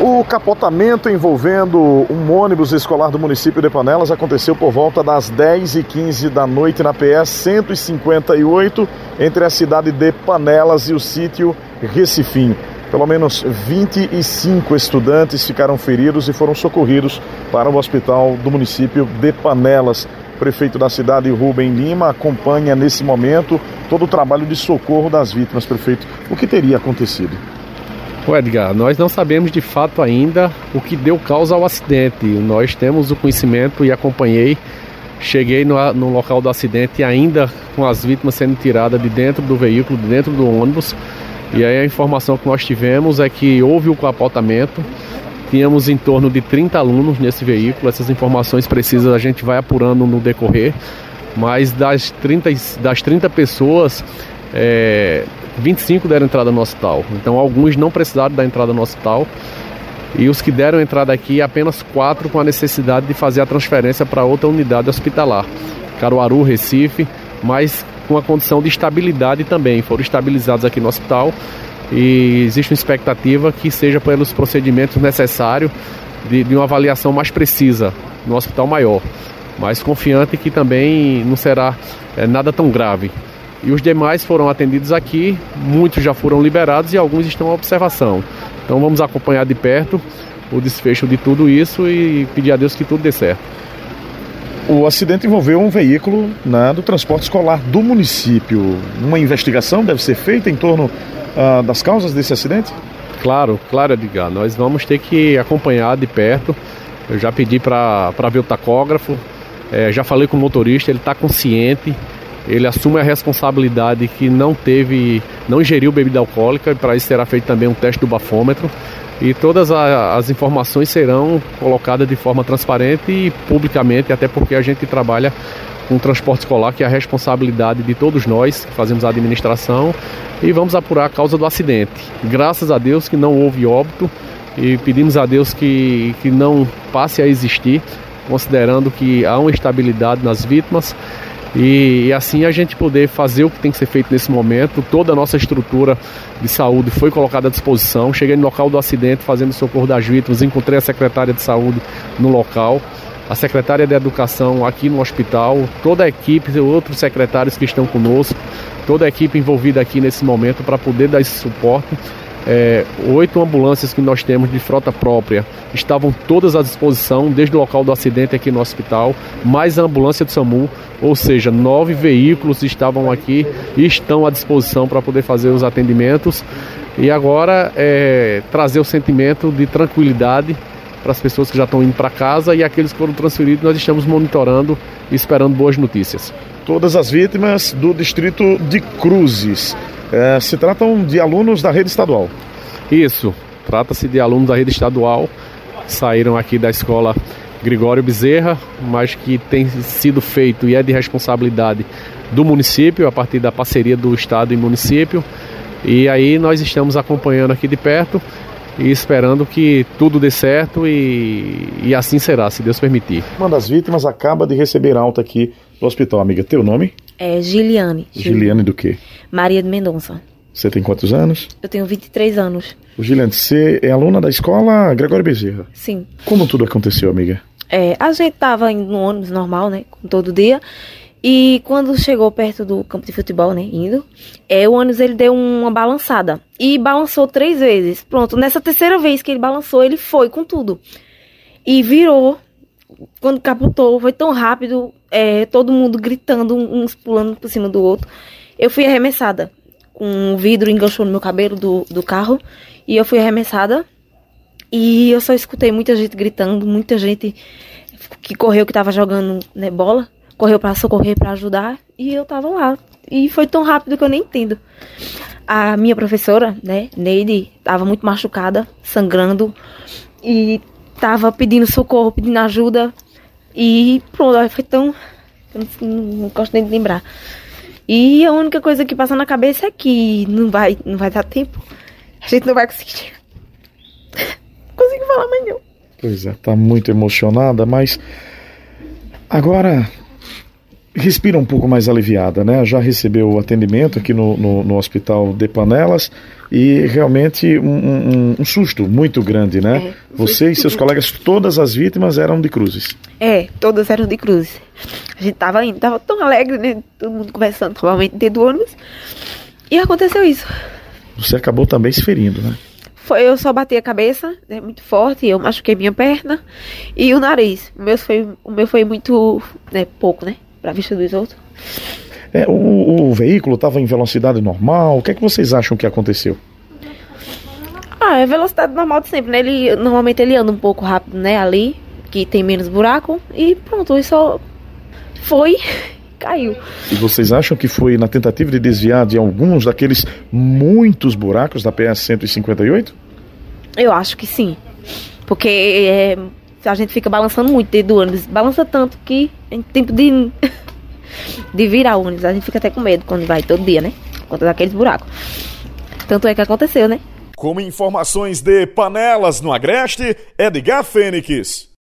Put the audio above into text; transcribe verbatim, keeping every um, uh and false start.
O capotamento envolvendo um ônibus escolar do município de Panelas aconteceu por volta das dez e quinze da noite na P E cento e cinquenta e oito, entre a cidade de Panelas e o sítio Recifim. Pelo menos vinte e cinco estudantes ficaram feridos e foram socorridos para o hospital do município de Panelas. O prefeito da cidade, Rubem Lima, acompanha nesse momento todo o trabalho de socorro das vítimas. Prefeito, o que teria acontecido? Ô Edgar, nós não sabemos de fato ainda o que deu causa ao acidente. Nós temos o conhecimento e acompanhei. Cheguei no, no local do acidente ainda com as vítimas sendo tiradas de dentro do veículo, de dentro do ônibus. E aí a informação que nós tivemos é que houve o capotamento. Tínhamos em torno de trinta alunos nesse veículo. Essas informações precisas a gente vai apurando no decorrer. Mas das trinta, das trinta pessoas, é, vinte e cinco deram entrada no hospital. Então alguns não precisaram da entrada no hospital. E os que deram entrada aqui, apenas quatro com a necessidade de fazer a transferência para outra unidade hospitalar. Caruaru, Recife, mas com a condição de estabilidade também. Foram estabilizados aqui no hospital. E existe uma expectativa que seja pelos procedimentos necessários de, de uma avaliação mais precisa no hospital maior. Mas confiante que também não será é, nada tão grave. E os demais foram atendidos aqui, muitos já foram liberados e alguns estão à observação. Então vamos acompanhar de perto o desfecho de tudo isso e pedir a Deus que tudo dê certo. O acidente envolveu um veículo, né, do transporte escolar do município. Uma investigação deve ser feita em torno uh, das causas desse acidente? Claro, claro, Edgar. Nós vamos ter que acompanhar de perto. Eu já pedi para ver o tacógrafo, é, já falei com o motorista, ele está consciente. Ele assume a responsabilidade que não teve, não ingeriu bebida alcoólica, e para isso será feito também um teste do bafômetro. E todas a, as informações serão colocadas de forma transparente e publicamente, até porque a gente trabalha com transporte escolar, que é a responsabilidade de todos nós que fazemos a administração, e vamos apurar a causa do acidente. Graças a Deus que não houve óbito e pedimos a Deus que, que não passe a existir, considerando que há uma estabilidade nas vítimas. E, e assim a gente poder fazer o que tem que ser feito nesse momento. Toda a nossa estrutura de saúde foi colocada à disposição. Cheguei no local do acidente fazendo socorro das vítimas, encontrei a secretária de saúde no local, a secretária de educação aqui no hospital, toda a equipe, outros secretários que estão conosco, toda a equipe envolvida aqui nesse momento para poder dar esse suporte. É, oito ambulâncias que nós temos de frota própria estavam todas à disposição desde o local do acidente aqui no hospital, mais a ambulância do SAMU, ou seja, nove veículos estavam aqui e estão à disposição para poder fazer os atendimentos. E agora é trazer o sentimento de tranquilidade para as pessoas que já estão indo para casa, e aqueles que foram transferidos nós estamos monitorando e esperando boas notícias. Todas as vítimas do distrito de Cruzes. É, se tratam de alunos da rede estadual? Isso, trata-se de alunos da rede estadual, saíram aqui da escola Gregório Bezerra, mas que tem sido feito e é de responsabilidade do município, a partir da parceria do estado e município. E aí nós estamos acompanhando aqui de perto e esperando que tudo dê certo, e, e assim será, se Deus permitir. Uma das vítimas acaba de receber alta aqui no hospital. Amiga, teu nome? É Giliane. Giliane do quê? Maria de Mendonça. Você tem quantos anos? Eu tenho vinte e três anos. O Giliane, você é aluna da escola Gregório Bezerra? Sim. Como tudo aconteceu, amiga? É, a gente tava indo no ônibus normal, né, todo dia. E quando chegou perto do campo de futebol, né, indo, é, o ônibus ele deu uma balançada. E balançou três vezes. Pronto, nessa terceira vez que ele balançou, ele foi com tudo. E virou. Quando capotou, foi tão rápido, é, todo mundo gritando, uns pulando por cima do outro. Eu fui arremessada. Um vidro enganchou no meu cabelo do, do carro. E eu fui arremessada. E eu só escutei muita gente gritando, muita gente que correu, que tava jogando, né, bola. Correu pra socorrer, pra ajudar. E eu tava lá. E foi tão rápido que eu nem entendo. A minha professora, né, Neide, tava muito machucada, sangrando. E tava pedindo socorro, pedindo ajuda. E pronto, foi tão... Eu não, não gosto nem de lembrar. E a única coisa que passa na cabeça é que não vai, não vai dar tempo. A gente não vai conseguir. Não consigo falar mais não. Pois é, tá muito emocionada, mas... Agora, respira um pouco mais aliviada, né? Já recebeu atendimento aqui no, no, no Hospital de Panelas e realmente um, um, um susto muito grande, né? É, Você e seus colegas, todas as vítimas eram de Cruzes. É, todas eram de Cruzes. A gente tava indo, tava tão alegre, né? Todo mundo conversando normalmente dentro do ônibus. E aconteceu isso. Você acabou também se ferindo, né? Foi, eu só bati a cabeça, né, muito forte, eu machuquei minha perna e o nariz. O meu foi, o meu foi muito, né, pouco, né, pra vista dos outros. É, o, o veículo estava em velocidade normal, o que é que vocês acham que aconteceu? Ah, é velocidade normal de sempre, né, ele, normalmente ele anda um pouco rápido, né, ali, que tem menos buraco, e pronto, ele só foi... caiu. E vocês acham que foi na tentativa de desviar de alguns daqueles muitos buracos da P S cento e cinquenta e oito? Eu acho que sim. Porque é, a gente fica balançando muito dentro do ônibus. Balança tanto que em tempo de, de virar o ônibus, a gente fica até com medo quando vai todo dia, né? Por conta daqueles buracos. Tanto é que aconteceu, né? Com informações de Panelas no Agreste, Edgar Fênix.